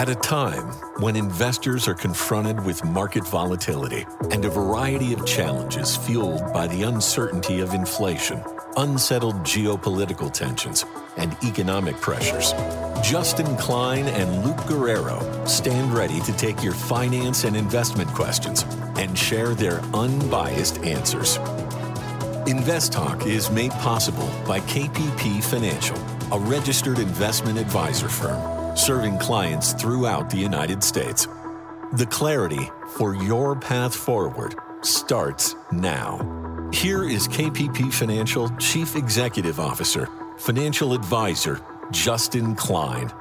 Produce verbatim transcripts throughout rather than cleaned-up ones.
At a time when investors are confronted with market volatility and a variety of challenges fueled by the uncertainty of inflation, unsettled geopolitical tensions, and economic pressures, Justin Klein and Luke Guerrero stand ready to take your finance and investment questions and share their unbiased answers. Invest Talk is made possible by K P P Financial, a registered investment advisor firm serving clients throughout the United States. The clarity for your path forward starts now. Here is K P P Financial Chief Executive Officer, Financial Advisor, Justin Klein.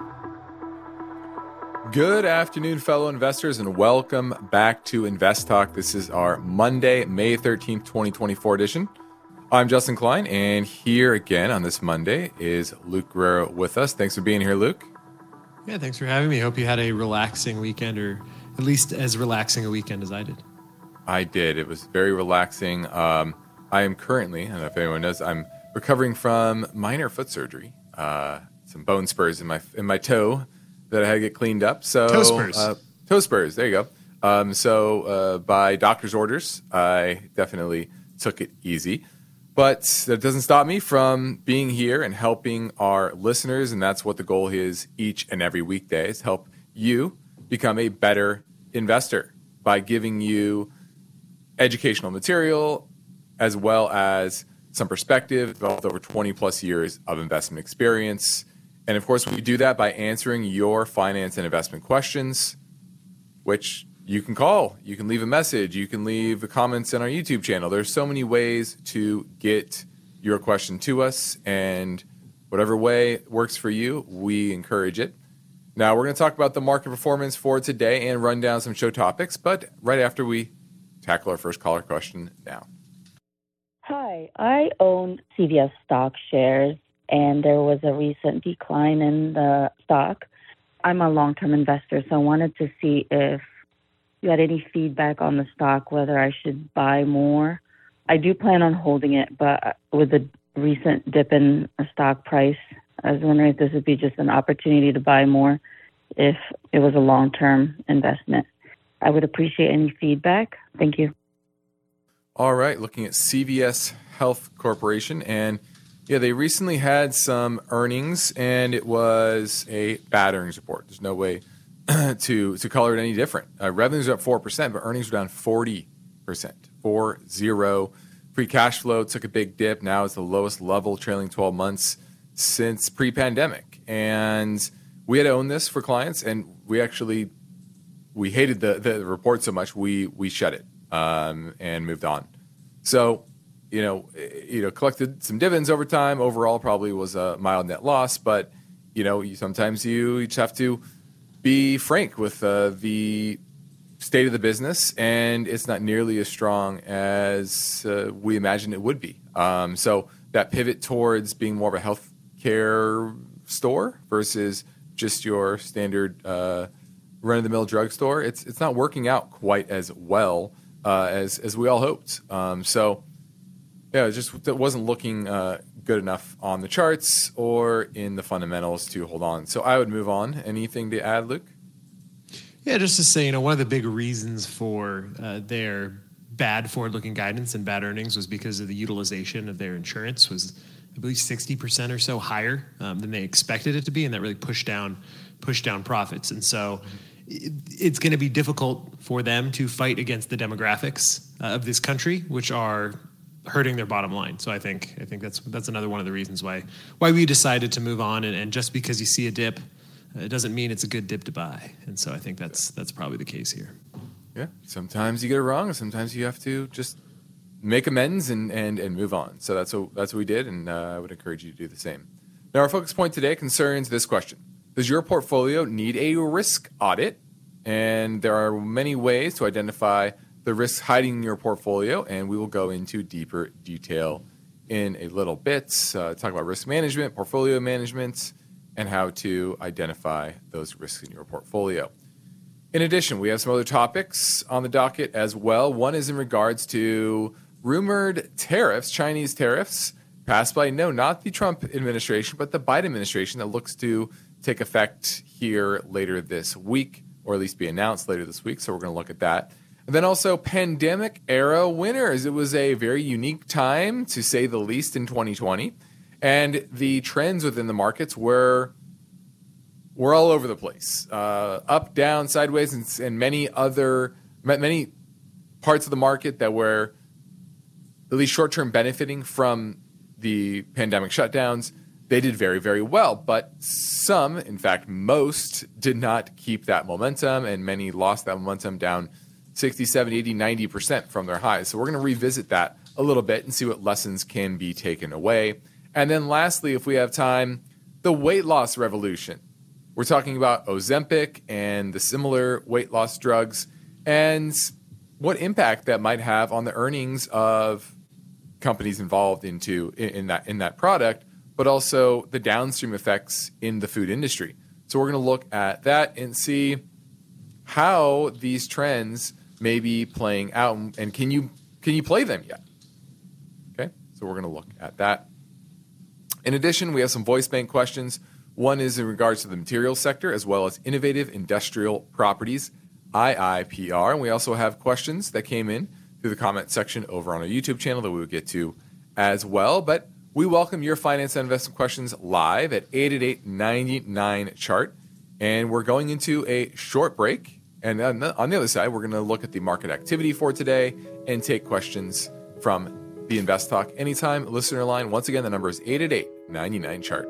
Good afternoon, fellow investors, and welcome back to Invest Talk. This is our Monday, May thirteenth, twenty twenty-four edition. I'm Justin Klein, and here again on this Monday is Luke Guerrero with us. Thanks for being here, Luke. Yeah, thanks for having me. Hope you had a relaxing weekend, or at least as relaxing a weekend as I did. I did. It was very relaxing. Um, I am currently, I don't know if anyone knows, I'm recovering from minor foot surgery. Uh, some bone spurs in my in my toe that I had to get cleaned up. So toe spurs. Uh, toe spurs. There you go. Um, so uh, by doctor's orders, I definitely took it easy. But that doesn't stop me from being here and helping our listeners, and that's what the goal is each and every weekday, is help you become a better investor by giving you educational material as well as some perspective, developed over twenty plus years of investment experience. And of course, we do that by answering your finance and investment questions, which you can call, you can leave a message, you can leave comments on our YouTube channel. There's so many ways to get your question to us, and whatever way works for you, we encourage it. Now, we're going to talk about the market performance for today and run down some show topics, but right after we tackle our first caller question now. Hi, I own C V S stock shares, and there was a recent decline in the stock. I'm a long-term investor, so I wanted to see if you had any feedback on the stock, whether I should buy more. I do plan on holding it, but with the recent dip in the stock price, I was wondering if this would be just an opportunity to buy more if it was a long-term investment. I would appreciate any feedback. Thank you. All right, looking at C V S Health Corporation, and yeah, they recently had some earnings, and it was a bad earnings report. There's no way to to color it any different. Uh, revenues are up four percent, but earnings were down forty percent. four zero. Free cash flow took a big dip. Now it's the lowest level trailing twelve months since pre-pandemic. And we had to own this for clients, and we actually, we hated the, the report so much, we we shut it um, and moved on. So, you know, you know, collected some dividends over time. Overall, probably was a mild net loss, but, you know, you, sometimes you just have to be frank with uh, the state of the business, and it's not nearly as strong as uh, we imagined it would be. Um, so that pivot towards being more of a healthcare store versus just your standard uh, run-of-the-mill drugstore, it's it's not working out quite as well uh, as as we all hoped. Um, so yeah, it just it wasn't looking uh, good enough on the charts or in the fundamentals to hold on. So I would move on. Anything to add, Luke? Yeah, just to say, you know, one of the big reasons for uh, their bad forward-looking guidance and bad earnings was because of the utilization of their insurance was, I believe, sixty percent or so higher um, than they expected it to be, and that really pushed down pushed down profits. And so it, it's going to be difficult for them to fight against the demographics uh, of this country, which are hurting their bottom line. So I think I think that's that's another one of the reasons why why we decided to move on. And, and just because you see a dip, uh, it doesn't mean it's a good dip to buy. And so I think that's that's probably the case here. Yeah, sometimes you get it wrong, and sometimes you have to just make amends and and, and move on. So that's what that's what we did, and uh, I would encourage you to do the same. Now, our focus point today concerns this question: does your portfolio need a risk audit? And there are many ways to identify the risks hiding in your portfolio, and we will go into deeper detail in a little bit. Uh, talk about risk management, portfolio management, and how to identify those risks in your portfolio. In addition, we have some other topics on the docket as well. One is in regards to rumored tariffs, Chinese tariffs, passed by, no, not the Trump administration, but the Biden administration that looks to take effect here later this week, or at least be announced later this week. So we're going to look at that. And then also pandemic era winners. It was a very unique time, to say the least, in twenty twenty. And the trends within the markets were, were all over the place. Uh, up, down, sideways, and, and many other, many parts of the market that were at least short-term benefiting from the pandemic shutdowns. They did very, very well. But some, in fact, most, did not keep that momentum, and many lost that momentum down sixty, seventy, eighty, ninety percent from their highs. So we're going to revisit that a little bit and see what lessons can be taken away. And then lastly, if we have time, the weight loss revolution. We're talking about Ozempic and the similar weight loss drugs and what impact that might have on the earnings of companies involved into in, in that in that product, but also the downstream effects in the food industry. So we're going to look at that and see how these trends may be playing out, and can you can you play them yet? Okay, so we're going to look at that. In addition, we have some voice bank questions. One is in regards to the materials sector, as well as innovative industrial properties, I I P R. And we also have questions that came in through the comment section over on our YouTube channel that we will get to as well. But we welcome your finance and investment questions live at eight eight eight, nine nine, chart. And we're going into a short break. And on the, on the other side, we're going to look at the market activity for today and take questions from the Invest Talk Anytime listener line. Once again, the number is eight eight eight, nine nine, chart.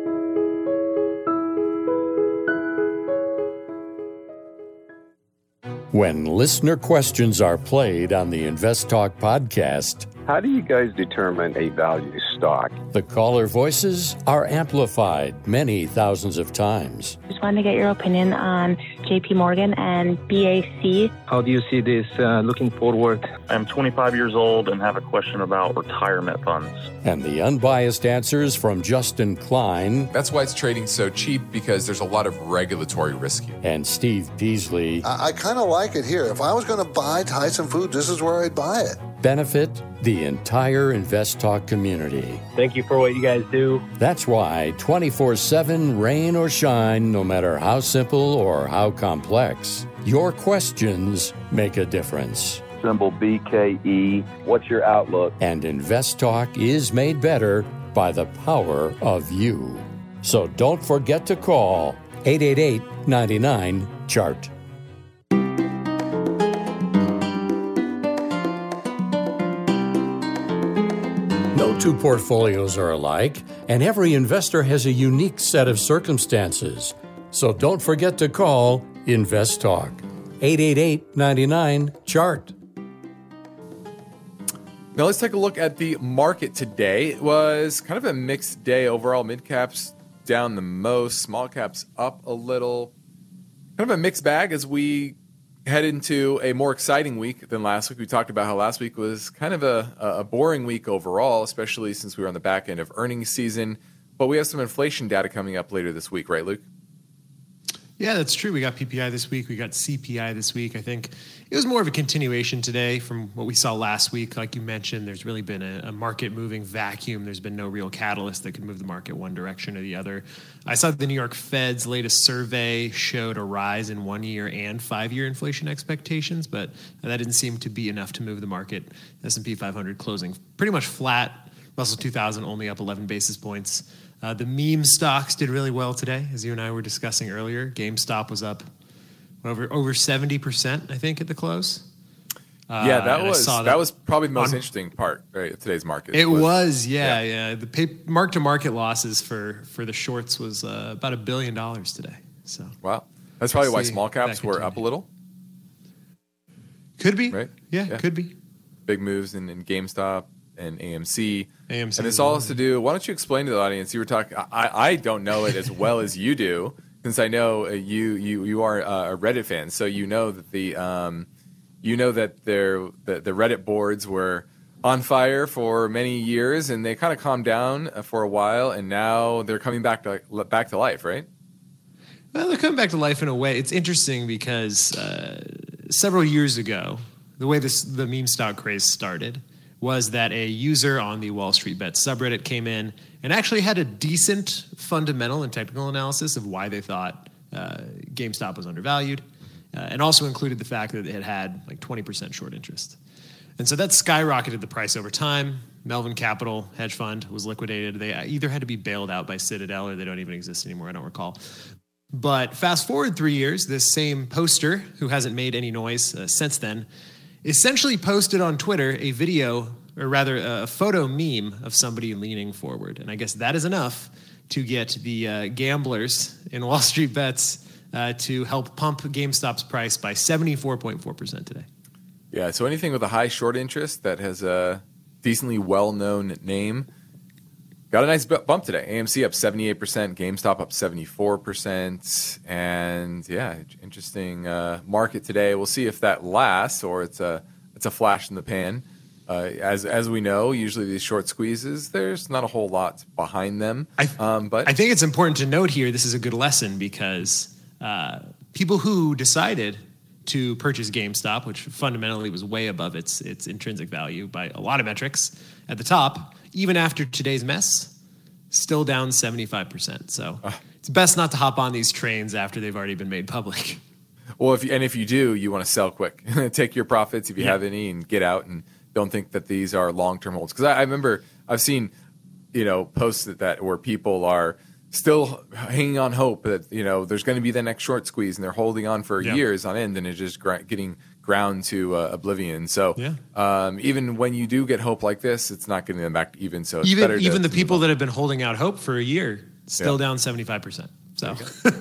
When listener questions are played on the Invest Talk podcast, how do you guys determine a value stock? The caller voices are amplified many thousands of times. Just wanted to get your opinion on J P Morgan and B A C. How do you see this uh, looking forward? I'm twenty-five years old and have a question about retirement funds. And the unbiased answers from Justin Klein. That's why it's trading so cheap, because there's a lot of regulatory risk here. And Steve Peasley. I, I kind of like it here. If I was going to buy Tyson Foods, this is where I'd buy it. Benefit the entire Invest Talk community. Thank you for what you guys do. That's why twenty-four seven, rain or shine, no matter how simple or how complex, your questions make a difference. Symbol B K E. What's your outlook? And Invest Talk is made better by the power of you. So don't forget to call eight eight eight, nine nine, chart. No two portfolios are alike, and every investor has a unique set of circumstances. So don't forget to call Invest Talk. eight eight eight, nine nine, chart. Now let's take a look at the market today. It was kind of a mixed day overall. Mid caps down the most, small caps up a little. Kind of a mixed bag as we head into a more exciting week than last week. We talked about how last week was kind of a, a boring week overall, especially since we were on the back end of earnings season. But we have some inflation data coming up later this week, right, Luke? Yeah, that's true. We got P P I this week. We got C P I this week. I think it was more of a continuation today from what we saw last week. Like you mentioned, there's really been a, a market-moving vacuum. There's been no real catalyst that could move the market one direction or the other. I saw the New York Fed's latest survey showed a rise in one-year and five-year inflation expectations, but that didn't seem to be enough to move the market. S and P five hundred closing pretty much flat. Russell two thousand only up eleven basis points. Uh, the meme stocks did really well today, as you and I were discussing earlier. GameStop was up over over seventy percent, I think, at the close. Uh, yeah, that was that, that was probably the most on, interesting part, right, of today's market. It was, was yeah, yeah, yeah. The pay, mark-to-market losses for, for the shorts was uh, about a billion dollars today. So wow, that's probably why small caps were up a little. Could be, right? Yeah, yeah. Could be. Big moves in, in GameStop and A M C. A M C and this all has to do, why don't you explain to the audience, you were talking, I, I don't know it as well as you do, since I know you you you are a Reddit fan, so you know that the um, you know that the, the Reddit boards were on fire for many years, and they kind of calmed down for a while, and now they're coming back to back to life, right? Well, they're coming back to life in a way. It's interesting because uh, several years ago, the way this the meme stock craze started was that a user on the Wall Street Bets subreddit came in and actually had a decent fundamental and technical analysis of why they thought uh, GameStop was undervalued, uh, and also included the fact that it had had like twenty percent short interest. And so that skyrocketed the price over time. Melvin Capital hedge fund was liquidated. They either had to be bailed out by Citadel or they don't even exist anymore. I don't recall. But fast forward three years, this same poster, who hasn't made any noise uh, since then, essentially posted on Twitter a video, or rather a photo meme of somebody leaning forward. And I guess that is enough to get the uh, gamblers in Wall Street Bets uh, to help pump GameStop's price by seventy-four point four percent today. Yeah, so anything with a high short interest that has a decently well-known name got a nice bump today. A M C up seventy-eight percent, GameStop up seventy-four percent, and yeah, interesting uh, market today. We'll see if that lasts or it's a it's a flash in the pan. Uh, as as we know, usually these short squeezes, there's not a whole lot behind them. I, um, but I think it's important to note here, this is a good lesson because uh, people who decided to purchase GameStop, which fundamentally was way above its its intrinsic value by a lot of metrics at the top, even after today's mess, still down seventy-five percent. So uh, it's best not to hop on these trains after they've already been made public. Well, if you, and if you do, you want to sell quick. Take your profits if you yeah. have any and get out, and don't think that these are long-term holds. Because I, I remember I've seen, you know, posts that, that where people are still hanging on hope that, you know, there's going to be the next short squeeze, and they're holding on for yeah. years on end, and it's just gr- getting ground to uh, oblivion. So yeah. um, even when you do get hope like this, it's not getting them back to even. So it's even better even to, the people that have been holding out hope for a year still yeah. down seventy-five percent. So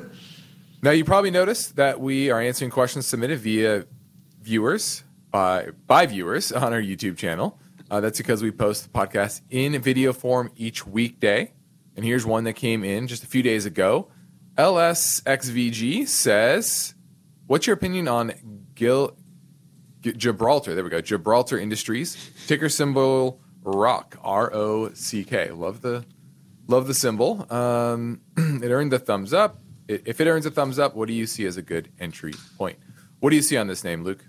now you probably noticed that we are answering questions submitted via viewers by by viewers on our YouTube channel. Uh, that's because we post the podcast in video form each weekday. And here's one that came in just a few days ago. L S X V G says, what's your opinion on Gil, G- Gibraltar? There we go. Gibraltar Industries. Ticker symbol R O C. R O C K. Love the love the symbol. Um, it earned the thumbs up. It, if it earns a thumbs up, what do you see as a good entry point? What do you see on this name, Luke?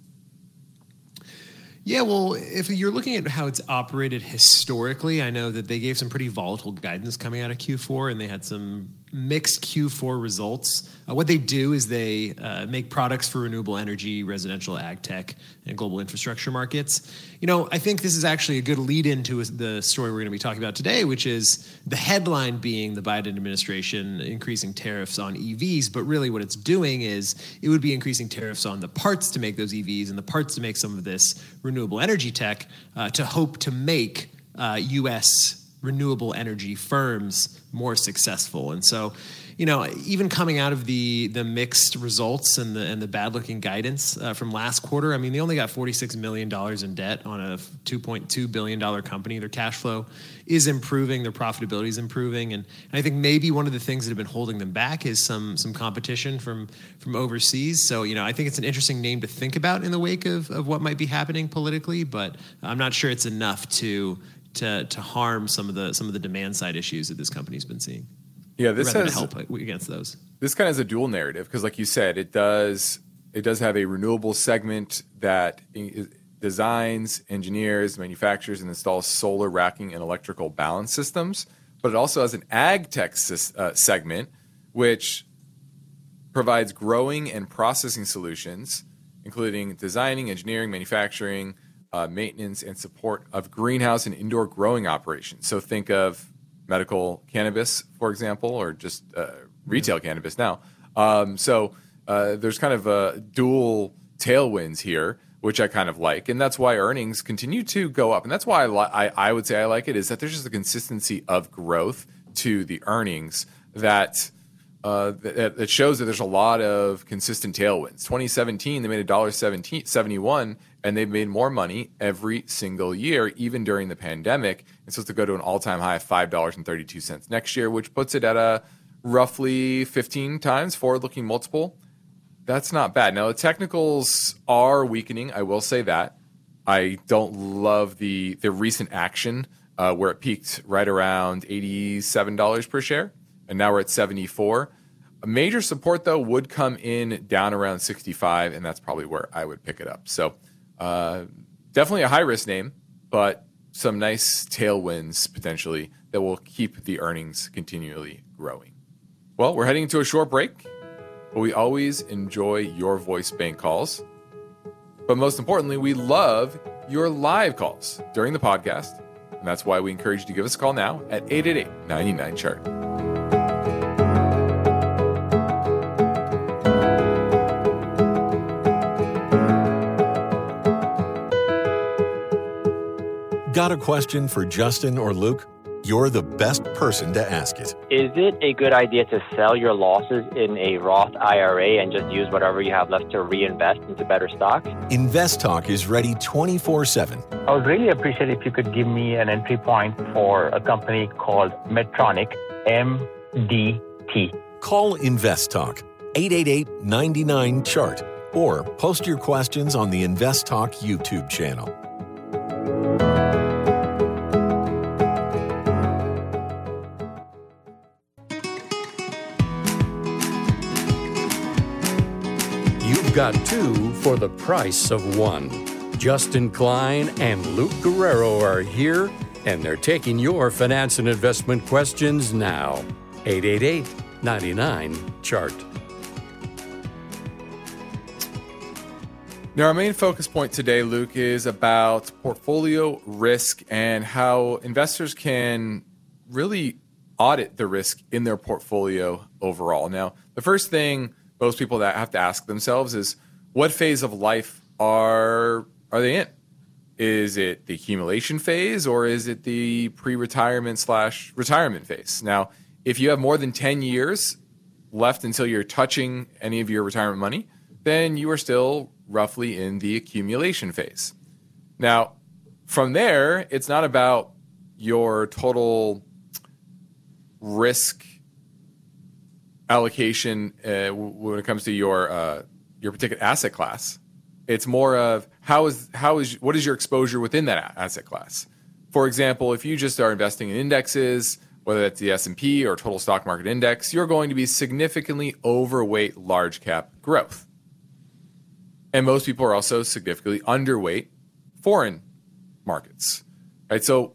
Yeah, well, if you're looking at how it's operated historically, I know that they gave some pretty volatile guidance coming out of Q four, and they had some mixed Q four results. Uh, what they do is they uh, make products for renewable energy, residential ag tech, and global infrastructure markets. You know, I think this is actually a good lead into the story we're going to be talking about today, which is the headline being the Biden administration increasing tariffs on E Vs, but really what it's doing is it would be increasing tariffs on the parts to make those E Vs and the parts to make some of this renewable energy tech uh, to hope to make uh, U S renewable energy firms more successful. And so, you know, even coming out of the the mixed results and the and the bad looking guidance uh, from last quarter, I mean, they only got forty-six million dollars in debt on a two point two billion dollars company. Their cash flow is improving, their profitability is improving, and, and I think maybe one of the things that have been holding them back is some some competition from from overseas. So, you know, I think it's an interesting name to think about in the wake of of what might be happening politically, but I'm not sure it's enough to to to harm some of the some of the demand side issues that this company's been seeing. Yeah, this has to help against those. This kind of has a dual narrative because, like you said, it does it does have a renewable segment that designs, engineers, manufactures, and installs solar racking and electrical balance systems. But it also has an ag tech uh, segment, which provides growing and processing solutions, including designing, engineering, manufacturing, uh, maintenance, and support of greenhouse and indoor growing operations. So think of medical cannabis, for example, or just uh, retail cannabis now. Um, so uh, there's kind of a dual tailwinds here, which I kind of like, and that's why earnings continue to go up. And that's why I, li- I, I would say I like it, is that there's just a consistency of growth to the earnings that uh, that, that shows that there's a lot of consistent tailwinds. twenty seventeen, they made one dollar seventy-one, and they've made more money every single year, even during the pandemic. It's supposed to go to an all-time high of five dollars and thirty-two cents next year, which puts it at a roughly fifteen times forward-looking multiple. That's not bad. Now, the technicals are weakening. I will say that. I don't love the the recent action uh, where it peaked right around eighty-seven dollars per share, and now we're at seventy-four. A major support, though, would come in down around sixty-five, and that's probably where I would pick it up. So uh, definitely a high-risk name, but some nice tailwinds potentially that will keep the earnings continually growing. Well, we're heading into a short break, but we always enjoy your voice bank calls. But most importantly, we love your live calls during the podcast. And that's why we encourage you to give us a call now at eight eight eight, nine nine, chart. Got a question for Justin or Luke? You're the best person to ask it. Is it a good idea to sell your losses in a Roth I R A and just use whatever you have left to reinvest into better stocks? Invest Talk is ready twenty-four seven. I would really appreciate if you could give me an entry point for a company called Medtronic, M D T. Call Invest Talk, eight eight eight, nine nine, chart, or post your questions on the Invest Talk YouTube channel. Got two for the price of one. Justin Klein and Luke Guerrero are here, and they're taking your finance and investment questions now. eight eight eight, nine nine, chart. Now, our main focus point today, Luke, is about portfolio risk and how investors can really audit the risk in their portfolio overall. Now, the first thing most people that have to ask themselves is, what phase of life are are they in? Is it the accumulation phase or is it the pre-retirement slash retirement phase? Now, if you have more than ten years left until you're touching any of your retirement money, then you are still roughly in the accumulation phase. Now, from there, it's not about your total risk allocation uh, when it comes to your uh, your particular asset class. It's more of how is how is what is your exposure within that asset class. For example, if you just are investing in indexes, whether that's the S and P or total stock market index, you're going to be significantly overweight large cap growth. And most people are also significantly underweight foreign markets. Right? So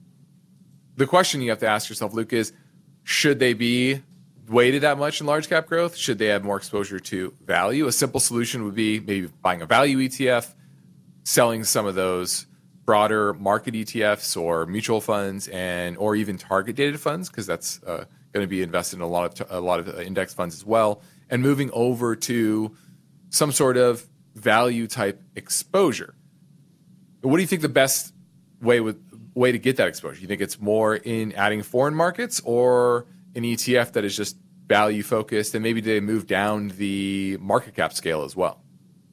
the question you have to ask yourself, Luke, is should they be weighted that much in large cap growth? Should they have more exposure to value? A simple solution would be maybe buying a value E T F, selling some of those broader market E T Fs or mutual funds, and or even target dated funds, because that's uh, going to be invested in a lot of a lot of index funds as well, and moving over to some sort of value type exposure. What do you think the best way with way to get that exposure? You think it's more in adding foreign markets or an E T F that is just value focused, and maybe they move down the market cap scale as well?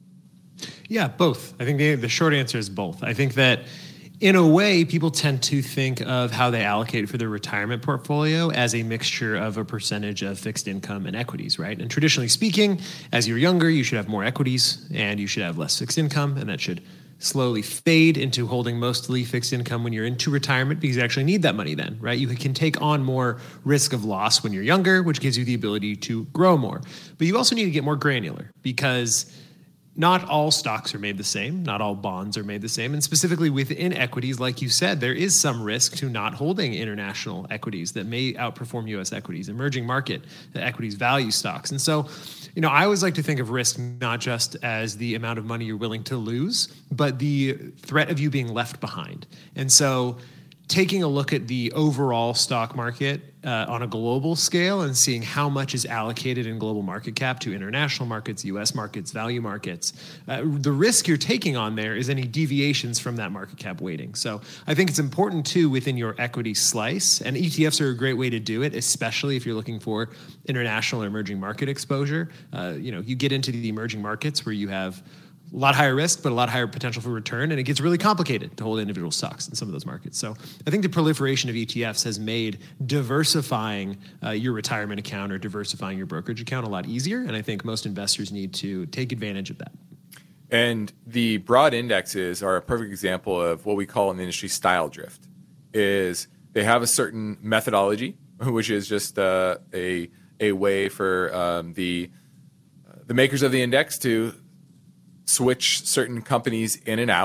Yeah, both. I think the, the short answer is both. I think that in a way, people tend to think of how they allocate for their retirement portfolio as a mixture of a percentage of fixed income and equities, right? And traditionally speaking, as you're younger, you should have more equities and you should have less fixed income, and that should slowly fade into holding mostly fixed income when you're into retirement, because you actually need that money then, right? You can take on more risk of loss when you're younger, which gives you the ability to grow more. But you also need to get more granular, because not all stocks are made the same. Not all bonds are made the same. And specifically within equities, like you said, there is some risk to not holding international equities that may outperform U S equities, emerging market equities, value stocks. And so, you know, I always like to think of risk not just as the amount of money you're willing to lose, but the threat of you being left behind. And so taking a look at the overall stock market uh, on a global scale and seeing how much is allocated in global market cap to international markets, U S markets, value markets, uh, the risk you're taking on there is any deviations from that market cap weighting. So I think it's important too within your equity slice, and E T Fs are a great way to do it, especially if you're looking for international or emerging market exposure. Uh, you know, you get into the emerging markets where you have a lot higher risk, but a lot higher potential for return. And it gets really complicated to hold individual stocks in some of those markets. So I think the proliferation of E T Fs has made diversifying uh, your retirement account or diversifying your brokerage account a lot easier. And I think most investors need to take advantage of that. And the broad indexes are a perfect example of what we call in the industry style drift. Is they have a certain methodology, which is just uh, a a way for um, the uh, the makers of the index to switch certain companies in and out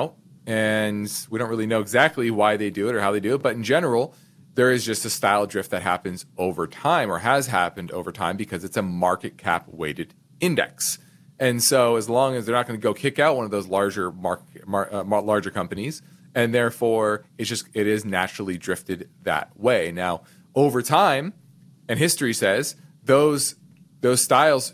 and we don't really know exactly why they do it or how they do it. But in general, there is just a style drift that happens over time or has happened over time because it's a market cap weighted index. And so as long as they're not going to go kick out one of those larger market, mar, uh, larger companies, and therefore it's just it is naturally drifted that way. Now, over time, and history says those those styles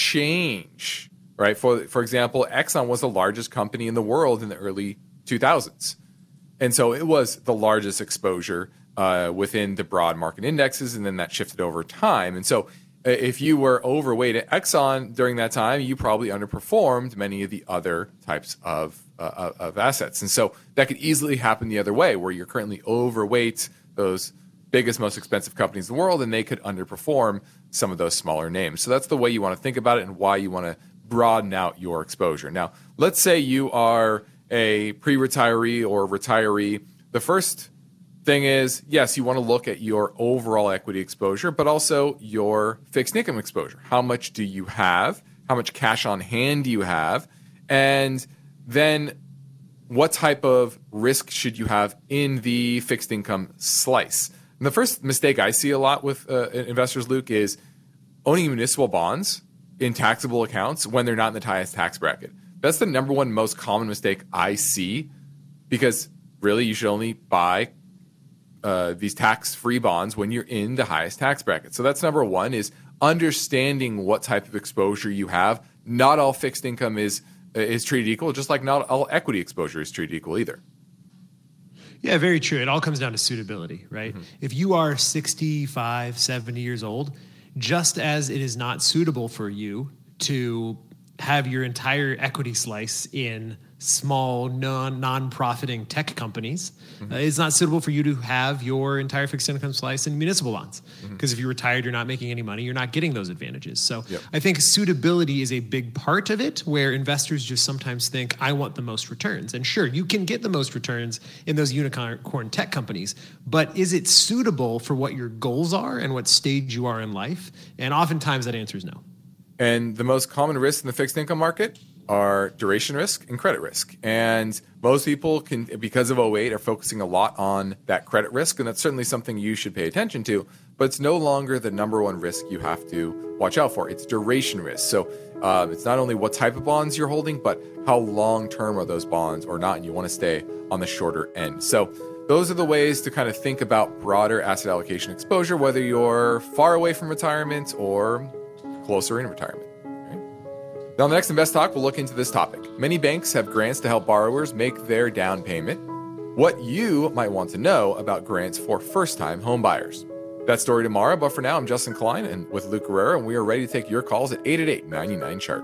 change, right? For for example, Exxon was the largest company in the world in the early two thousands. And so it was the largest exposure uh, within the broad market indexes, and then that shifted over time. And so if you were overweight at Exxon during that time, you probably underperformed many of the other types of uh, of assets. And so that could easily happen the other way, where you're currently overweight those biggest, most expensive companies in the world, and they could underperform some of those smaller names. So that's the way you want to think about it and why you want to broaden out your exposure. Now, let's say you are a pre-retiree or retiree. The first thing is, yes, you want to look at your overall equity exposure, but also your fixed income exposure. How much do you have? How much cash on hand do you have? And then what type of risk should you have in the fixed income slice? And the first mistake I see a lot with uh, investors, Luke, is owning municipal bonds in taxable accounts when they're not in the highest tax bracket. That's the number one most common mistake I see, because really you should only buy uh, these tax-free bonds when you're in the highest tax bracket. So that's number one, is understanding what type of exposure you have. Not all fixed income is is treated equal, just like not all equity exposure is treated equal either. Yeah, very true. It all comes down to suitability, right? Mm-hmm. If you are sixty-five, seventy years old, just as it is not suitable for you to have your entire equity slice in small, non, non-profiting tech companies, mm-hmm. uh, it's not suitable for you to have your entire fixed income slice in municipal bonds. Because mm-hmm. if you're retired, you're not making any money, you're not getting those advantages. So yep. I think suitability is a big part of it, where investors just sometimes think, I want the most returns. And sure, you can get the most returns in those unicorn tech companies, but is it suitable for what your goals are and what stage you are in life? And oftentimes that answer is no. And the most common risks in the fixed income market are duration risk and credit risk. And most people can, because of oh eight, are focusing a lot on that credit risk. And that's certainly something you should pay attention to, but it's no longer the number one risk you have to watch out for. It's duration risk. So uh, it's not only what type of bonds you're holding, but how long-term are those bonds or not. And you want to stay on the shorter end. So those are the ways to kind of think about broader asset allocation exposure, whether you're far away from retirement or closer in retirement. Now, on the next Invest Talk, we'll look into this topic. Many banks have grants to help borrowers make their down payment. What you might want to know about grants for first-time home buyers. That story tomorrow, but for now, I'm Justin Klein and with Luke Guerrero, and we are ready to take your calls at eight eight eight, nine nine, chart.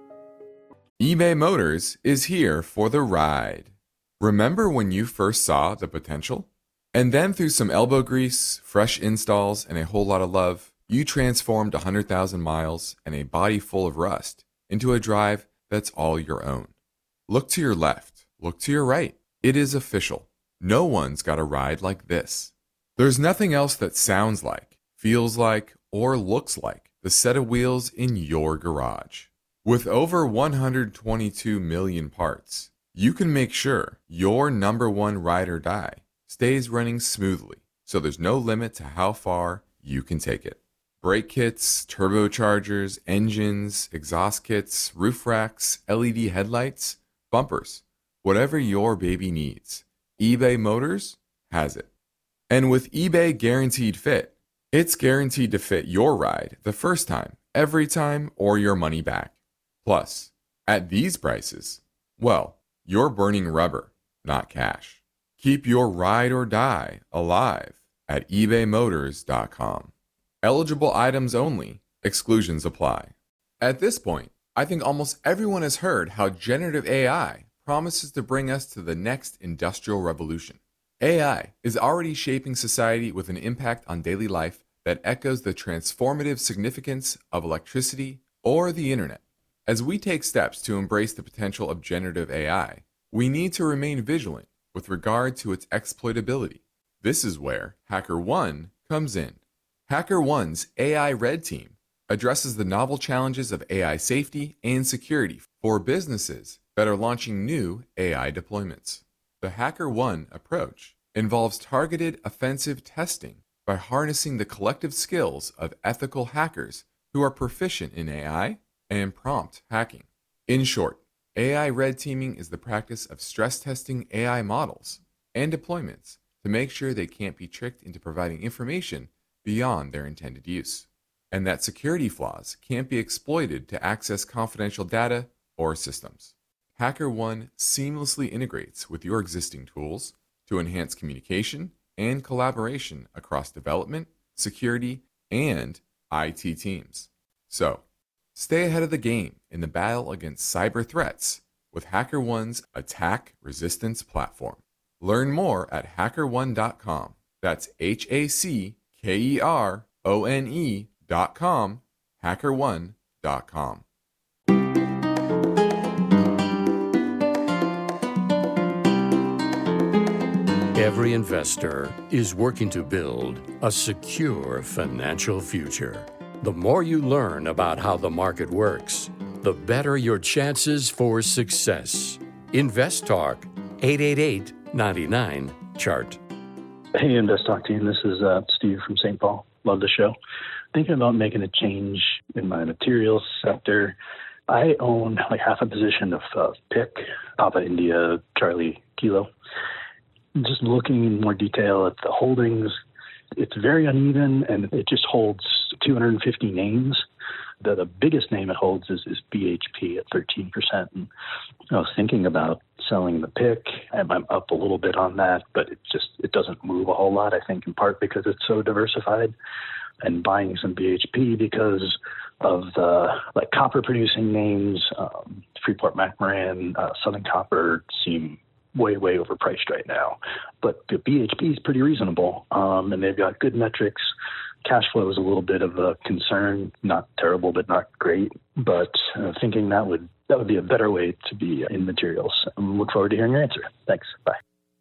eBay Motors is here for the ride. Remember when you first saw the potential? And then through some elbow grease, fresh installs, and a whole lot of love, you transformed one hundred thousand miles and a body full of rust into a drive that's all your own. Look to your left, look to your right. It is official. No one's got a ride like this. There's nothing else that sounds like, feels like, or looks like the set of wheels in your garage. With over one hundred twenty-two million parts, you can make sure your number one ride or die stays running smoothly, so there's no limit to how far you can take it. Brake kits, turbochargers, engines, exhaust kits, roof racks, L E D headlights, bumpers, whatever your baby needs, eBay Motors has it. And with eBay Guaranteed Fit, it's guaranteed to fit your ride the first time, every time, or your money back. Plus, at these prices, well, you're burning rubber, not cash. Keep your ride or die alive at ebay motors dot com. Eligible items only. Exclusions apply. At this point, I think almost everyone has heard how generative A I promises to bring us to the next industrial revolution. A I is already shaping society with an impact on daily life that echoes the transformative significance of electricity or the internet. As we take steps to embrace the potential of generative A I, we need to remain vigilant with regard to its exploitability. This is where HackerOne comes in. HackerOne's A I Red Team addresses the novel challenges of A I safety and security for businesses that are launching new A I deployments. The HackerOne approach involves targeted offensive testing by harnessing the collective skills of ethical hackers who are proficient in A I and prompt hacking. In short, A I red teaming is the practice of stress testing A I models and deployments to make sure they can't be tricked into providing information beyond their intended use, and that security flaws can't be exploited to access confidential data or systems. HackerOne seamlessly integrates with your existing tools to enhance communication and collaboration across development, security, and I T teams. So, stay ahead of the game in the battle against cyber threats with HackerOne's attack resistance platform. Learn more at hacker one dot com. That's H A C K E R O N E dot com, hacker one dot com. Every investor is working to build a secure financial future. The more you learn about how the market works, the better your chances for success. Invest Talk, eight eight eight, nine nine, chart. Hey, Invest Talk team. This is uh, Steve from Saint Paul. Love the show. Thinking about making a change in my materials sector. I own like half a position of uh, P I C, Papa India, Charlie Kilo. Just looking in more detail at the holdings, it's very uneven and it just holds two hundred fifty names. The, the biggest name it holds is, is B H P at thirteen percent. And I was thinking about selling the P I C. I'm up a little bit on that, but it just it doesn't move a whole lot, I think, in part because it's so diversified, and buying some B H P because of the like copper producing names, um, Freeport-McMoRan, uh, Southern Copper seem way, way overpriced right now. But the B H P is pretty reasonable, um, and they've got good metrics. Cash flow is a little bit of a concern, not terrible, but not great. But uh, thinking that would that would be a better way to be in materials. I look forward to hearing your answer. Thanks. Bye.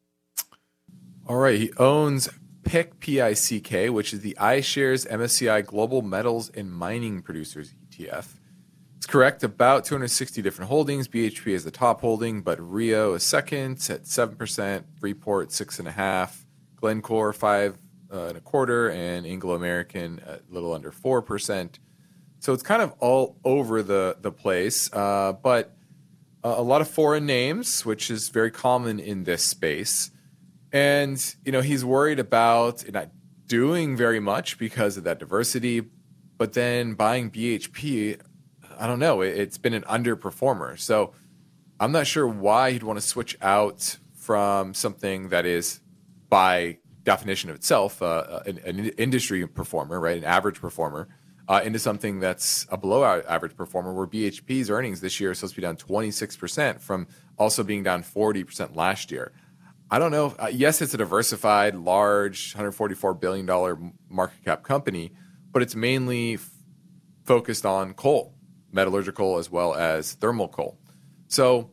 All right. He owns P I C, P I C K, which is the iShares M S C I Global Metals and Mining Producers E T F. It's correct, about two hundred sixty different holdings. B H P is the top holding, but Rio is second at seven percent, Freeport six point five percent, Glencore five uh, and a quarter, and Anglo American a little under four percent. So it's kind of all over the, the place, uh, but uh, a lot of foreign names, which is very common in this space. And, you know, he's worried about not doing very much because of that diversity, but then buying B H P, I don't know, it's been an underperformer. So I'm not sure why he'd want to switch out from something that is, by definition of itself, uh, an, an industry performer, right, an average performer, uh, into something that's a below average performer, where B H P's earnings this year are supposed to be down twenty-six percent from also being down forty percent last year. I don't know. Uh, yes, it's a diversified, large, one hundred forty-four billion dollars market cap company, but it's mainly f- focused on coal, metallurgical as well as thermal coal. So,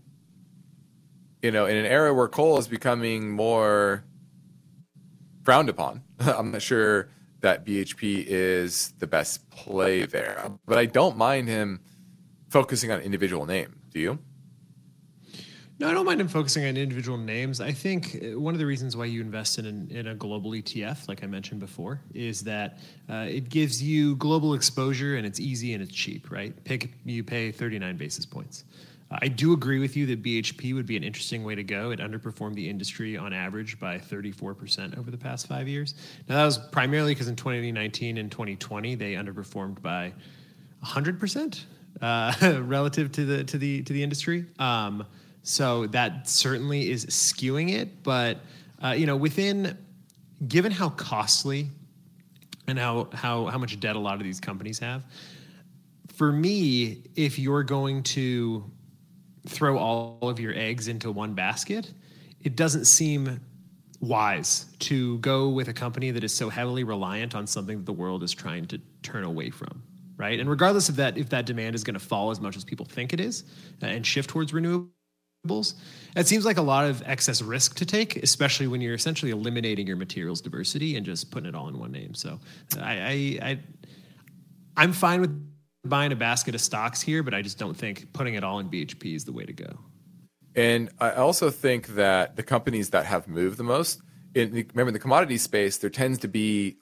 you know, in an era where coal is becoming more frowned upon, I'm not sure that B H P is the best play there. But I don't mind him focusing on an individual name. Do you? No, I don't mind him focusing on individual names. I think one of the reasons why you invest in, an, in a global E T F, like I mentioned before, is that uh, it gives you global exposure and it's easy and it's cheap, right? Pick, you pay thirty-nine basis points. Uh, I do agree with you that B H P would be an interesting way to go. It underperformed the industry on average by thirty-four percent over the past five years. Now, that was primarily because in twenty nineteen and twenty twenty, they underperformed by one hundred percent uh, relative to the, to the, to the industry. Um, So that certainly is skewing it. But, uh, you know, within, given how costly and how, how, how much debt a lot of these companies have, for me, if you're going to throw all of your eggs into one basket, it doesn't seem wise to go with a company that is so heavily reliant on something that the world is trying to turn away from. Right. And regardless of that, if that demand is going to fall as much as people think it is and shift towards renewables, it seems like a lot of excess risk to take, especially when you're essentially eliminating your materials diversity and just putting it all in one name. So I, I, I, I'm fine with buying a basket of stocks here, but I just don't think putting it all in B H P is the way to go. And I also think that the companies that have moved the most, in, remember in the commodity space, there tends to be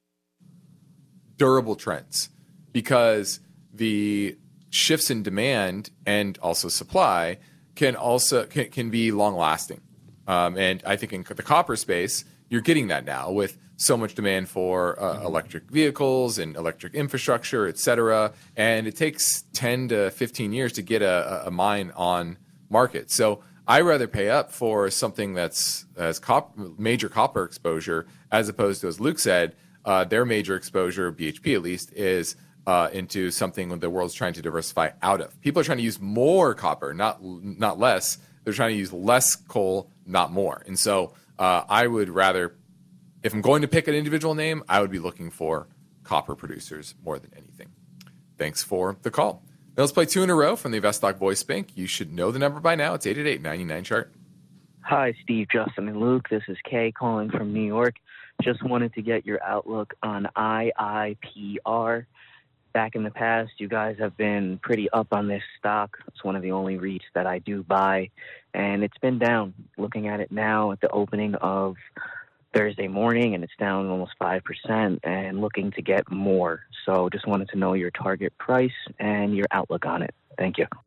durable trends because the shifts in demand and also supply can also can, can be long lasting. Um, and I think in the copper space, you're getting that now with so much demand for uh, electric vehicles and electric infrastructure, et cetera. And it takes ten to fifteen years to get a, a mine on market. So I rather pay up for something that's has cop- major copper exposure as opposed to, as Luke said, uh, their major exposure, B H P at least, is uh, into something the world's trying to diversify out of. People are trying to use more copper, not not less. They're trying to use less coal, not more. And so uh, I would rather, if I'm going to pick an individual name, I would be looking for copper producers more than anything. Thanks for the call. Now let's play two in a row from the InvestTalk Voice Bank. You should know the number by now. It's eight eight eight, nine nine, chart. Hi, Steve, Justin, and Luke. This is Kay calling from New York. Just wanted to get your outlook on I I P R. Back in the past, you guys have been pretty up on this stock. It's one of the only REITs that I do buy, and it's been down. Looking at it now at the opening of Thursday morning, and it's down almost five percent and looking to get more. So just wanted to know your target price and your outlook on it. Thank you.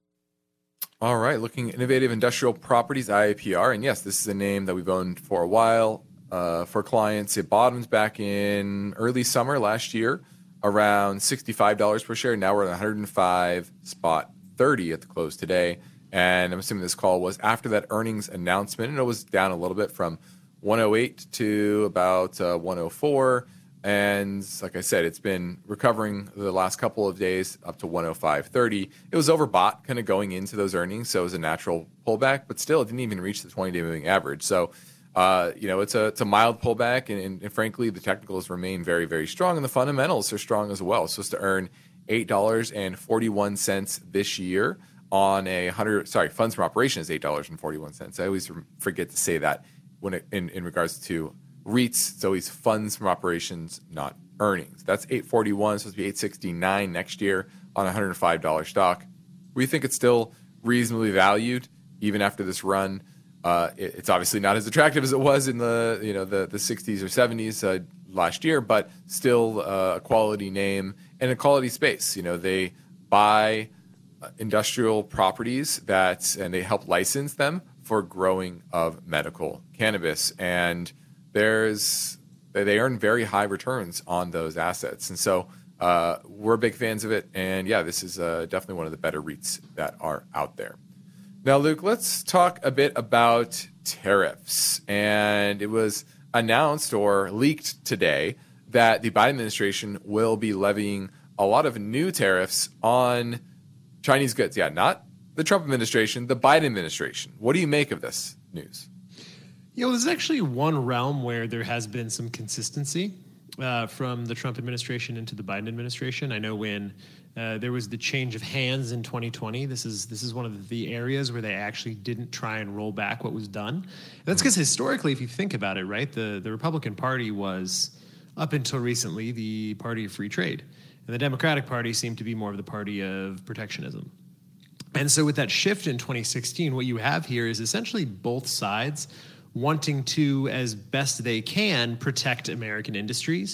All right, looking at Innovative Industrial Properties, I I P R. And yes, this is a name that we've owned for a while uh, for clients. It bottomed back in early summer last year, around sixty-five dollars per share. Now we're at one hundred five spot thirty at the close today. And I'm assuming this call was after that earnings announcement, and it was down a little bit from one oh eight to about uh, one oh four. And like I said, it's been recovering the last couple of days up to one oh five thirty. It was overbought kind of going into those earnings, so it was a natural pullback, but still it didn't even reach the twenty-day moving average. So, uh, you know, it's a it's a mild pullback, and, and, and frankly, the technicals remain very, very strong, and the fundamentals are strong as well. It's supposed to earn eight dollars and forty-one cents this year on a hundred. Sorry, funds from operations is eight dollars and forty-one cents. I always forget to say that when it, in in regards to REITs, it's always funds from operations, not earnings. That's eight forty-one, supposed to be eight sixty-nine next year on a one hundred five dollars stock. We think it's still reasonably valued even after this run. Uh, it, it's obviously not as attractive as it was in the you know the, the sixties or seventies uh, last year, but still uh, a quality name and a quality space. You know, they buy industrial properties that and they help license them for growing of medical cannabis, and there's they earn very high returns on those assets, and so uh, we're big fans of it. And yeah, this is uh, definitely one of the better REITs that are out there. Now, Luke, let's talk a bit about tariffs. And it was announced or leaked today that the Biden administration will be levying a lot of new tariffs on Chinese goods. Yeah, not the Trump administration, the Biden administration. What do you make of this news? You know, there's actually one realm where there has been some consistency uh, from the Trump administration into the Biden administration. I know when uh, there was the change of hands in twenty twenty, this is this is one of the areas where they actually didn't try and roll back what was done. And that's because historically, if you think about it, right, the, the Republican Party was, up until recently, the party of free trade. And the Democratic Party seemed to be more of the party of protectionism. And so with that shift in twenty sixteen, what you have here is essentially both sides wanting to, as best they can, protect American industries.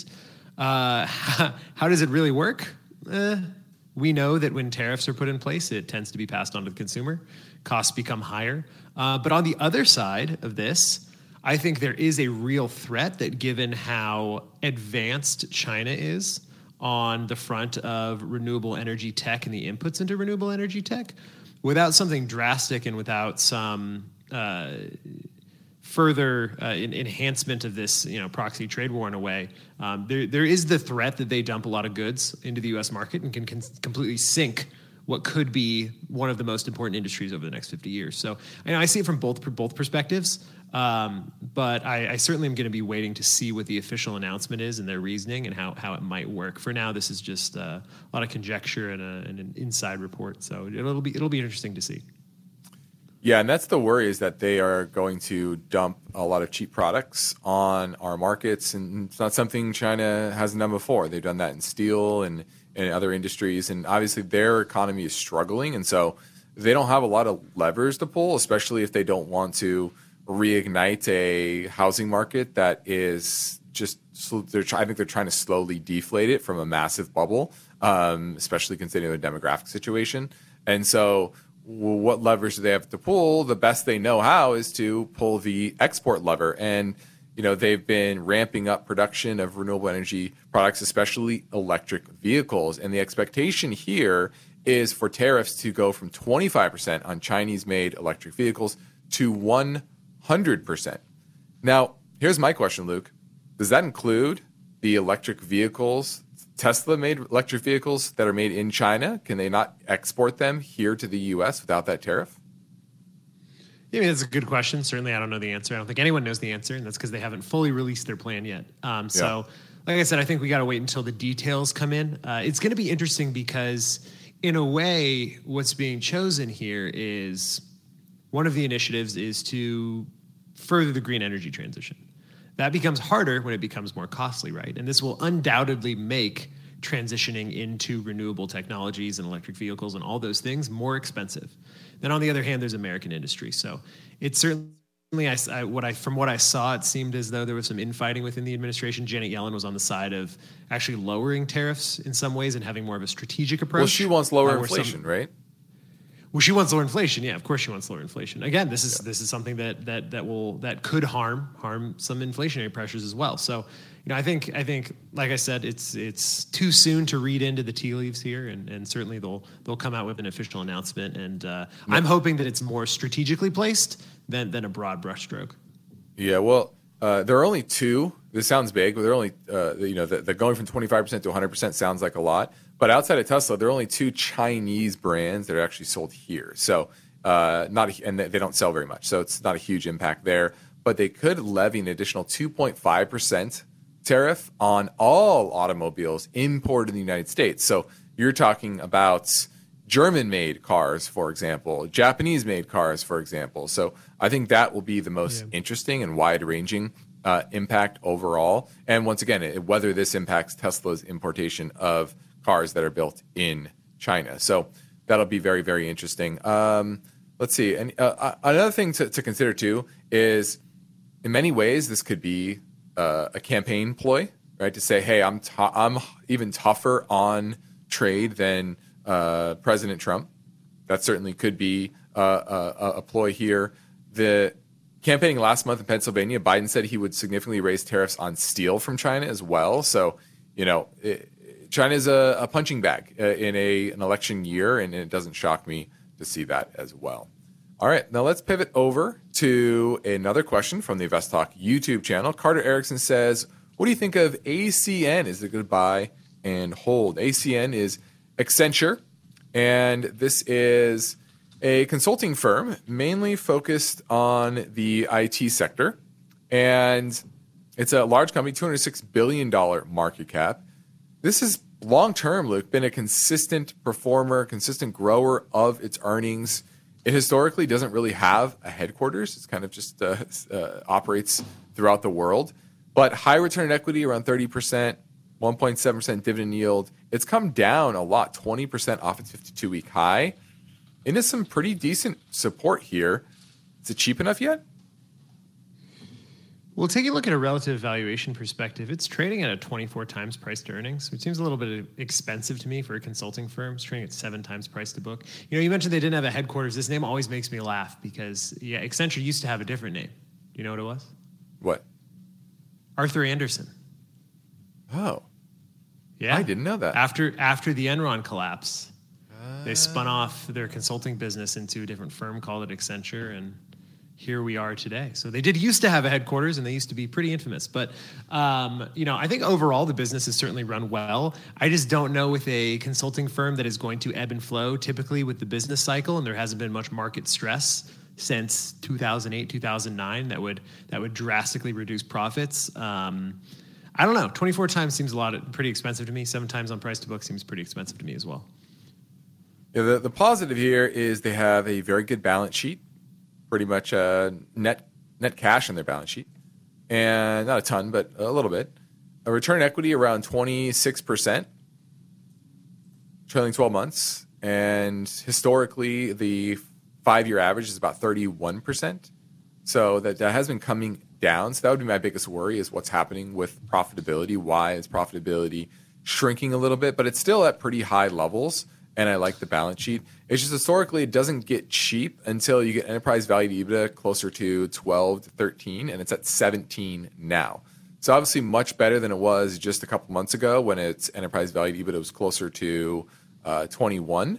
Uh, how does it really work? Eh, we know that when tariffs are put in place, it tends to be passed on to the consumer. Costs become higher. Uh, but on the other side of this, I think there is a real threat that given how advanced China is on the front of renewable energy tech and the inputs into renewable energy tech, without something drastic and without some uh, further uh, in, enhancement of this, you know, proxy trade war in a way, um, there there is the threat that they dump a lot of goods into the U S market and can, can completely sink what could be one of the most important industries over the next fifty years. So you know, I see it from both both perspectives, um, but I, I certainly am going to be waiting to see what the official announcement is and their reasoning and how, how it might work. For now, this is just uh, a lot of conjecture and, a, and an inside report. So it'll be it'll be interesting to see. Yeah, and that's the worry, is that they are going to dump a lot of cheap products on our markets, and it's not something China hasn't done before. They've done that in steel and in other industries, and obviously their economy is struggling, and so they don't have a lot of levers to pull, especially if they don't want to reignite a housing market that is just, they're try, I think they're trying to slowly deflate it from a massive bubble, um, especially considering the demographic situation. And so well, what levers do they have to pull? The best they know how is to pull the export lever. And, you know, they've been ramping up production of renewable energy products, especially electric vehicles. And the expectation here is for tariffs to go from twenty-five percent on Chinese-made electric vehicles to one hundred percent. Now, here's my question, Luke. Does that include the electric vehicles, Tesla-made electric vehicles that are made in China? Can they not export them here to the U S without that tariff? Yeah, I mean, that's a good question. Certainly, I don't know the answer. I don't think anyone knows the answer, and that's because they haven't fully released their plan yet. Um, so, yeah. like I said, I think we got to wait until the details come in. Uh, it's going to be interesting because, in a way, what's being chosen here is one of the initiatives is to further the green energy transition. That becomes harder when it becomes more costly, right? And this will undoubtedly make transitioning into renewable technologies and electric vehicles and all those things more expensive. Then on the other hand, there's American industry. So it's certainly, I, I, what I, from what I saw, it seemed as though there was some infighting within the administration. Janet Yellen was on the side of actually lowering tariffs in some ways and having more of a strategic approach. Well, she wants lower uh, inflation, some, right? Well, she wants lower inflation. Yeah, of course she wants lower inflation. Again, this is yeah. this is something that that that will that could harm harm some inflationary pressures as well. So, you know, I think I think like I said, it's it's too soon to read into the tea leaves here, and, and certainly they'll they'll come out with an official announcement. And uh, no. I'm hoping that it's more strategically placed than than a broad brushstroke. Yeah, well, uh, there are only two. This sounds big, but they're only uh, you know the, the going from twenty-five percent to one hundred percent sounds like a lot. But outside of Tesla, there are only two Chinese brands that are actually sold here. So uh, not a, and they don't sell very much. So it's not a huge impact there. But they could levy an additional two point five percent tariff on all automobiles imported in the United States. So you're talking about German-made cars, for example, Japanese-made cars, for example. So I think that will be the most yeah. interesting and wide-ranging uh, impact overall. And once again, it, whether this impacts Tesla's importation of cars that are built in China. So that'll be very, very interesting. Um, let's see. And uh, another thing to, to consider, too, is in many ways this could be uh, a campaign ploy, right? To say, hey, I'm, t- I'm even tougher on trade than uh, President Trump. That certainly could be uh, a, a ploy here. The campaigning last month in Pennsylvania, Biden said he would significantly raise tariffs on steel from China as well. So, you know, it, China is a, a punching bag uh, in a an election year, and it doesn't shock me to see that as well. All right, now let's pivot over to another question from the InvestTalk YouTube channel. Carter Erickson says, what do you think of A C N? Is it good to buy and hold? A C N is Accenture, and this is a consulting firm mainly focused on the I T sector, and it's a large company, two hundred six billion dollars market cap. This has long-term, Luke, been a consistent performer, consistent grower of its earnings. It historically doesn't really have a headquarters. It's kind of just uh, uh, operates throughout the world. But high return on equity, around thirty percent, one point seven percent dividend yield. It's come down a lot, twenty percent off its fifty-two-week high. Into some pretty decent support here. Is it cheap enough yet? Well, take a look at a relative valuation perspective. It's trading at a twenty-four times price to earnings, which seems a little bit expensive to me for a consulting firm. It's trading at seven times price to book. You know, you mentioned they didn't have a headquarters. This name always makes me laugh because, yeah, Accenture used to have a different name. Do you know what it was? What? Arthur Andersen. Oh. Yeah. I didn't know that. After after the Enron collapse, uh... they spun off their consulting business into a different firm called it Accenture, and here we are today. So they did used to have a headquarters, and they used to be pretty infamous. But, um, you know, I think overall the business has certainly run well. I just don't know with a consulting firm that is going to ebb and flow typically with the business cycle, and there hasn't been much market stress since two thousand eight, two thousand nine that would that would drastically reduce profits. Um, I don't know. twenty-four times seems a lot, pretty expensive to me. Seven times on price to book seems pretty expensive to me as well. Yeah, the, the positive here is they have a very good balance sheet. Pretty much uh, net net cash on their balance sheet, and not a ton, but a little bit. A return on equity around twenty-six percent, trailing twelve months, And historically, the five-year average is about thirty-one percent. So that, that has been coming down. So that would be my biggest worry is what's happening with profitability. Why is profitability shrinking a little bit? But it's still at pretty high levels, and I like the balance sheet. It's just historically it doesn't get cheap until you get enterprise value to EBITDA closer to twelve to thirteen, and it's at seventeen now. So obviously much better than it was just a couple months ago when its enterprise value to EBITDA was closer to uh, twenty-one.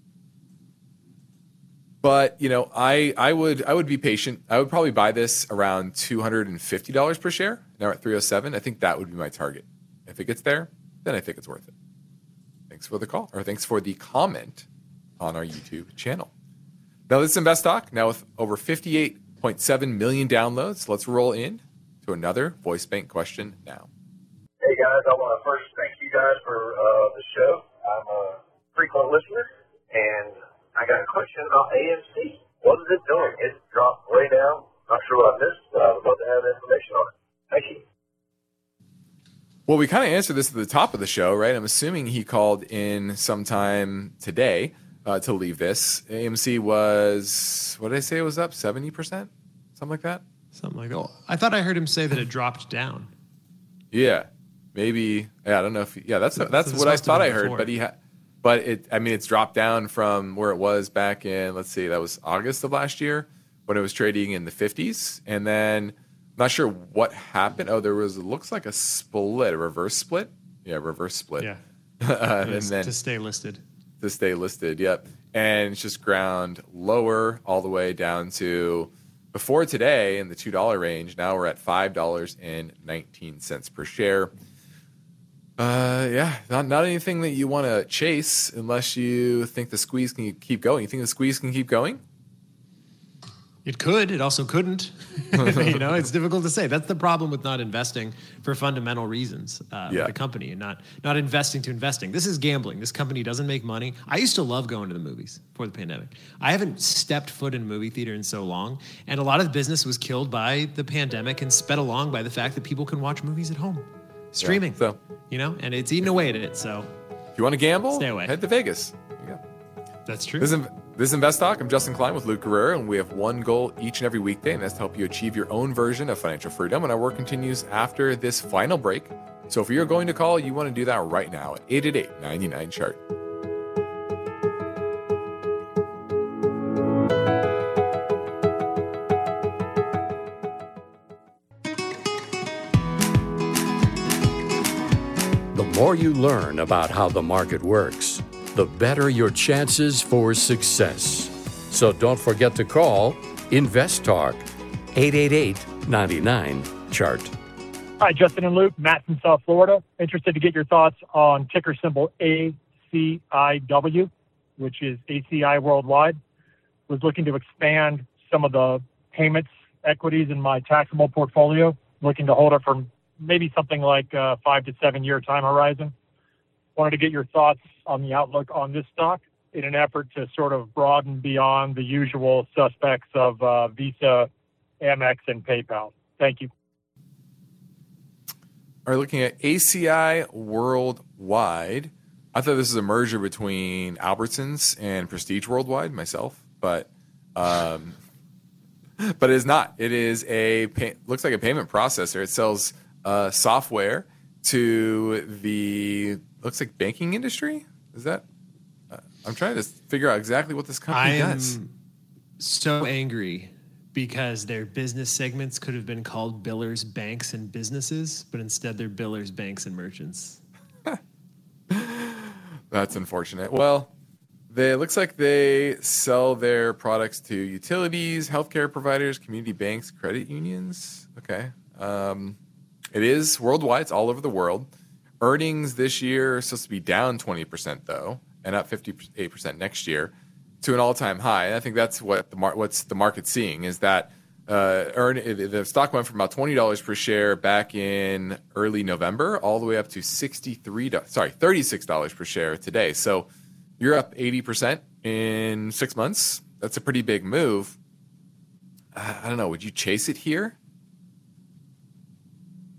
But you know, I I would I would be patient. I would probably buy this around two hundred fifty dollars per share. Now we're at three oh seven. I think that would be my target. If it gets there, then I think it's worth it. Thanks for the call, or thanks for the comment on our YouTube channel. Now this is Invest Talk. Now with over fifty-eight point seven million downloads, let's roll in to another voice bank question now. Hey guys, I want to first thank you guys for uh, the show. I'm a frequent listener, and I got a question about A M C. What is it doing? It dropped way down. Not sure what I missed, but I would love to have information on it. Thank you. Well, we kind of answered this at the top of the show, right? I'm assuming he called in sometime today uh, to leave this. A M C was, what did I say it was up? seventy percent? Something like that? Something like that. I thought I heard him say that it dropped down. Yeah. Maybe. Yeah, I don't know if, he, yeah, that's, So- that's so what I this must have thought I been heard, before. but he had. But it, I mean, it's dropped down from where it was back in, let's see, that was August of last year when it was trading in the fifties. And then, not sure what happened. Oh, there was, it looks like a split, a reverse split. Yeah, reverse split. Yeah. uh, and Yes, then to stay listed. to stay listed. Yep. And it's just ground lower all the way down to before today in the two dollar range. Now we're at five dollars and nineteen cents per share. Uh, yeah, not not anything that you want to chase unless you think the squeeze can keep going. You think the squeeze can keep going? It could. It also couldn't. You know, it's difficult to say. That's the problem with not investing for fundamental reasons uh, Yeah. with the company and not not investing to investing. This is gambling. This company doesn't make money. I used to love going to the movies before the pandemic. I haven't stepped foot in a movie theater in so long, and a lot of business was killed by the pandemic and sped along by the fact that people can watch movies at home, streaming. Yeah, so you know, and it's eating away at it. So if you want to gamble, stay away. head to Vegas. There you go. That's true. This is, this is Invest Talk. I'm Justin Klein with Luke Guerrero, and we have one goal each and every weekday, and that's to help you achieve your own version of financial freedom. And our work continues after this final break. So if you're going to call, you want to do that right now at eight eight eight, nine nine, chart. The more you learn about how the market works, the better your chances for success. So don't forget to call Invest Talk, eight eight eight, nine nine, chart. Hi, Justin and Luke. Matt from South Florida. Interested to get your thoughts on ticker symbol A C I W, which is A C I Worldwide. Was looking to expand some of the payments equities in my taxable portfolio. Looking to hold it for maybe something like a five to seven year time horizon. Wanted to get your thoughts on the outlook on this stock in an effort to sort of broaden beyond the usual suspects of uh, Visa, Amex, and PayPal. Thank you. Are looking at A C I Worldwide. I thought this was a merger between Albertsons and Prestige Worldwide myself, but um, but it is not. It is a pay, looks like a payment processor. It sells uh, software to the looks like banking industry. Is that? Uh, I'm trying to figure out exactly what this company I am does. so angry because their business segments could have been called billers, banks, and businesses, but instead they're billers, banks, and merchants. That's unfortunate. Well, they, it looks like they sell their products to utilities, healthcare providers, community banks, credit unions. Okay. Um, it is worldwide. It's all over the world. Earnings this year are supposed to be down twenty percent, though, and up fifty-eight percent next year to an all-time high. And I think that's what the mar- what's the market seeing is that uh, earn the stock went from about twenty dollars per share back in early November all the way up to sixty-three dollars, sorry, thirty-six dollars per share today. So you're up eighty percent in six months. That's a pretty big move. Uh, I don't know. Would you chase it here?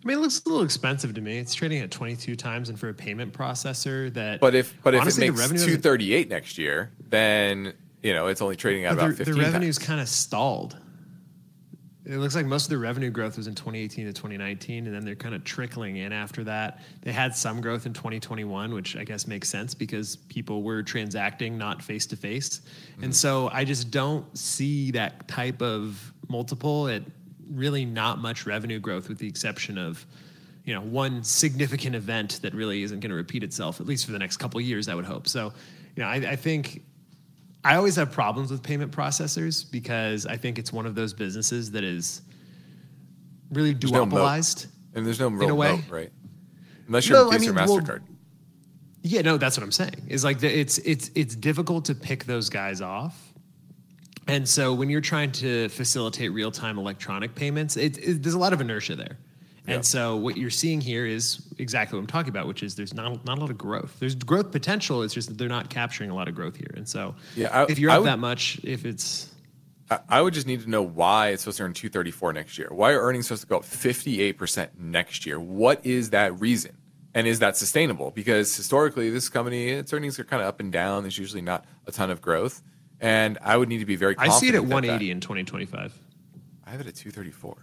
I mean, it looks a little expensive to me. It's trading at twenty-two times, and for a payment processor that. But if but honestly, if it makes two thirty-eight next year, then you know it's only trading at but about their, fifteen. The revenue's times. kind of stalled. It looks like most of their revenue growth was in twenty eighteen to twenty nineteen, and then they're kind of trickling in after that. They had some growth in twenty twenty-one, which I guess makes sense because people were transacting not face to face, and so I just don't see that type of multiple at really not much revenue growth, with the exception of, you know, one significant event that really isn't going to repeat itself, at least for the next couple of years, I would hope. So, you know, I, I think I always have problems with payment processors because I think it's one of those businesses that is really There's no duopolized. moat. And there's no real in a way. moat, right? Unless you're No, I Visa or mean, well, MasterCard. Yeah, no, that's what I'm saying. Is like the, it's it's it's difficult to pick those guys off. And so when you're trying to facilitate real-time electronic payments, it, it, there's a lot of inertia there. And Yeah. so what you're seeing here is exactly what I'm talking about, which is there's not not a lot of growth. There's growth potential. It's just that they're not capturing a lot of growth here. And so Yeah, I- if you're I up would- that much, if it's I, I would just need to know why it's supposed to earn two thirty-four next year. Why are earnings supposed to go up fifty-eight percent next year? What is that reason? And is that sustainable? Because historically, this company, its earnings are kind of up and down. There's usually not a ton of growth. And I would need to be very I confident see it at that one eighty that, in twenty twenty-five. I have it at two thirty-four.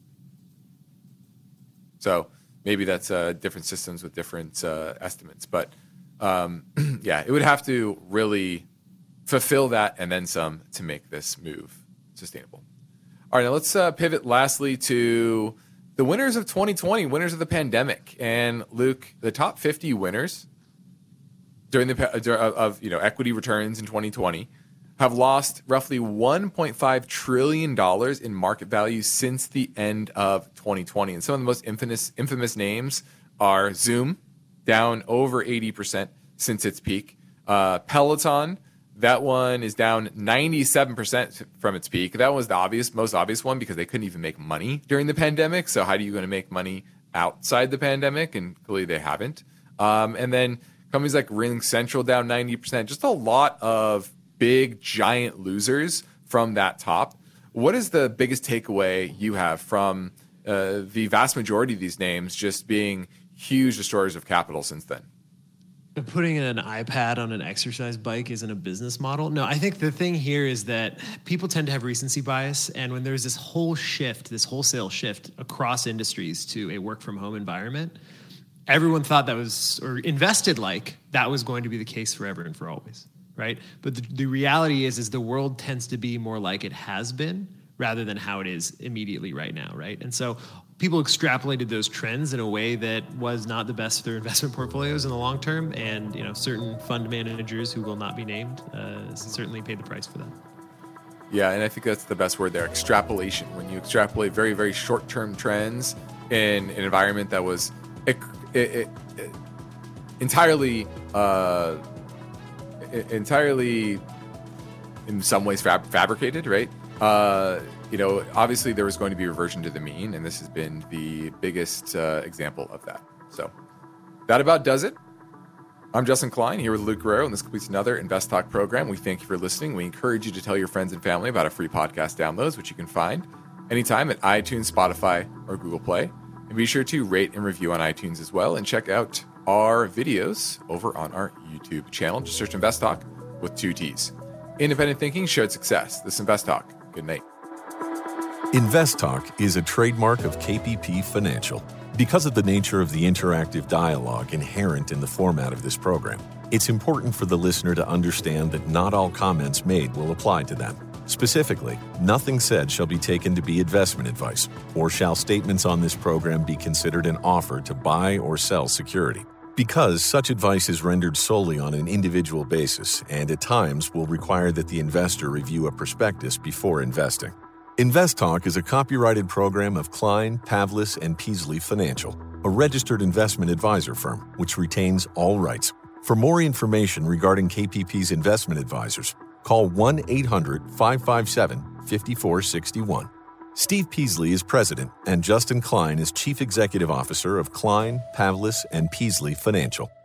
So maybe that's uh, different systems with different uh, estimates. But um, yeah, it would have to really fulfill that and then some to make this move sustainable. All right, now let's uh, pivot lastly to the winners of twenty twenty, winners of the pandemic. And Luke, the top fifty winners during the pa- of, of you know equity returns in twenty twenty have lost roughly one point five trillion dollars in market value since the end of twenty twenty. And some of the most infamous infamous names are Zoom, down over eighty percent since its peak. Uh, Peloton, that one is down ninety-seven percent from its peak. That was the obvious, most obvious one because they couldn't even make money during the pandemic. So how are you going to make money outside the pandemic? And clearly they haven't. Um, and then companies like Ring Central down ninety percent. Just a lot of big, giant losers from that top. What is the biggest takeaway you have from uh, the vast majority of these names just being huge destroyers of capital since then? Putting an iPad on an exercise bike isn't a business model. No, I think the thing here is that people tend to have recency bias. And when there's this whole shift, this wholesale shift across industries to a work from home environment, everyone thought that was, or invested like that was going to be the case forever and for always. Right. But the, the reality is, is the world tends to be more like it has been rather than how it is immediately right now. Right. And so people extrapolated those trends in a way that was not the best for their investment portfolios in the long term. And, you know, certain fund managers who will not be named uh, certainly paid the price for that. Yeah. And I think that's the best word there. Extrapolation. When you extrapolate very, very short term trends in an environment that was it, it, it, it entirely, uh, entirely in some ways fab- fabricated, right? Uh, you know, obviously there was going to be a reversion to the mean, and this has been the biggest uh, example of that. So that about does it. I'm Justin Klein here with Luke Guerrero, and this completes another Invest Talk program. We thank you for listening. We encourage you to tell your friends and family about our free podcast downloads, which you can find anytime at iTunes, Spotify, or Google Play. And be sure to rate and review on iTunes as well, and check out our videos over on our YouTube channel. Just search Invest Talk with two T's. Independent thinking, shared success. This is Invest Talk. Good night. Invest Talk is a trademark of K P P Financial. Because of the nature of the interactive dialogue inherent in the format of this program, it's important for the listener to understand that not all comments made will apply to them. Specifically, nothing said shall be taken to be investment advice, or shall statements on this program be considered an offer to buy or sell security. Because such advice is rendered solely on an individual basis and at times will require that the investor review a prospectus before investing. Invest Talk is a copyrighted program of Klein, Pavlis, and Peasley Financial, a registered investment advisor firm which retains all rights. For more information regarding K P P's investment advisors, call one eight hundred five five seven five four six one. Steve Peasley is president, and Justin Klein is chief executive officer of Klein, Pavlis, and Peasley Financial.